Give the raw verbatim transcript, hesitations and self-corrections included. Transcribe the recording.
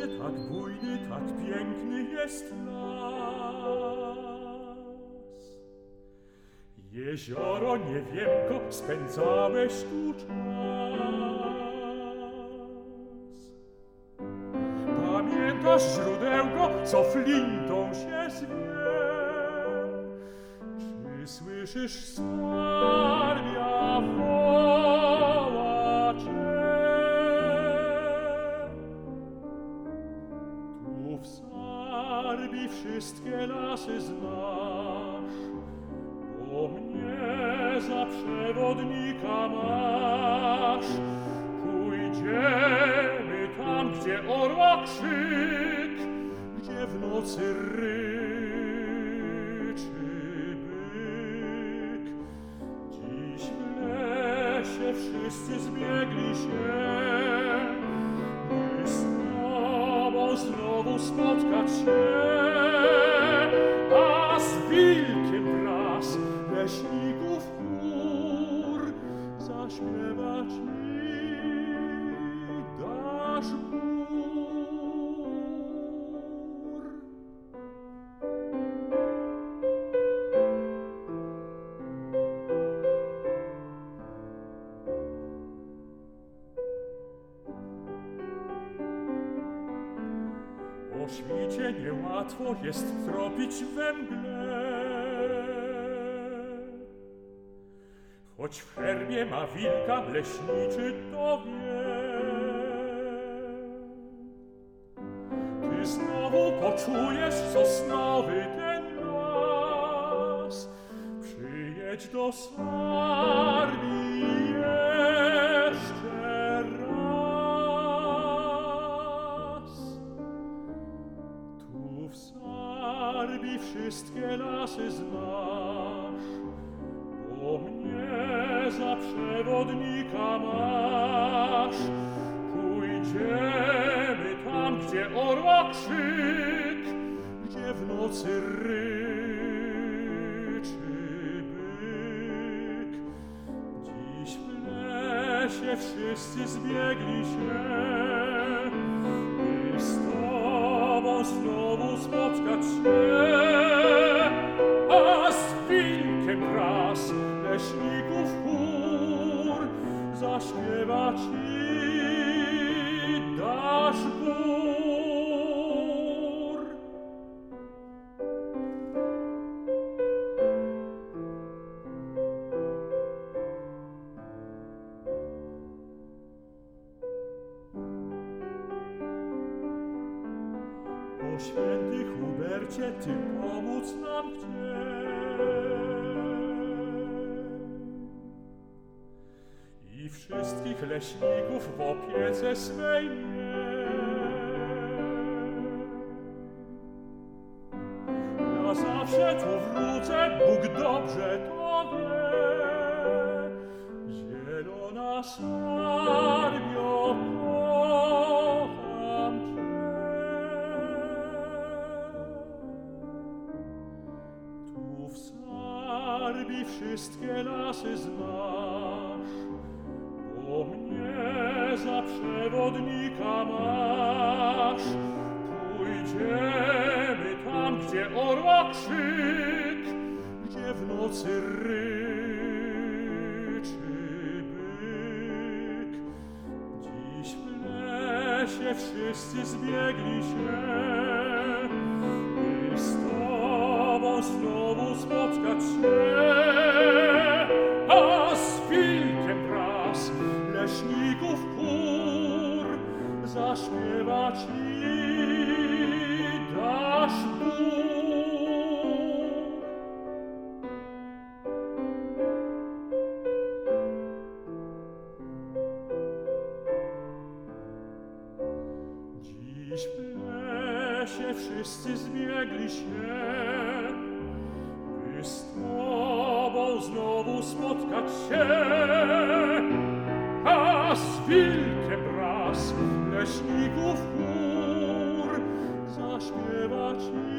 tak bujny, tak piękny jest las. Jezioro Niewiemko, spędzałeś tu czas. Pamiętasz źródełko, co flintą się zwie? Czy słyszysz Sarbia woła cię? Tu w Sarbii wszystkie lasy znasz, bo mnie za przewodnika masz. Pójdziemy tam, gdzie orła krzyk, gdzie w nocy ryczy byk. Dziś w lesie wszyscy zbiegli się, by z tobą znowu spotkać się, a z wilkiem wraz leśników chór zaśpiewać mi dasz gór. O świcie niełatwo jest tropić we mgle, choć w herbie ma wilka, leśniczy to wie. Ty znowu poczujesz sosnowy ten las. Przyjedź do Sarbii jeszcze raz. Tu w Sarbii wszystkie lasy znasz, bo mnie za przewodnika masz. Pójdziemy tam, gdzie orła krzyk, gdzie w nocy ryczy byk. Dziś w lesie wszyscy zbiegli się, by z tobą znowu spotkać się, a z wilkiem wraz leśników chór zaśpiewa ci dasz gór. O święty Hubercie, ty pomóc nam chciej i wszystkich leśników w opiece swej miej. Ja zawsze tu wrócę, Bóg dobrze to wie. Zielona Sarbio, kocham cię. Tu w Sarbii wszystkie lasy znasz, bo mnie za przewodnika masz. Pójdziemy tam, gdzie orła krzyk, gdzie w nocy ryczy byk. Dziś w lesie wszyscy zbiegli się, by z tobą znowu spotkać się, a z wilkiem wraz leśników chór zaśpiewać i dasz gór. Dziś w lesie wszyscy zbiegli się, by z tobą znowu spotkać się, a z wilkiem wraz leśników chór zaśpiewać i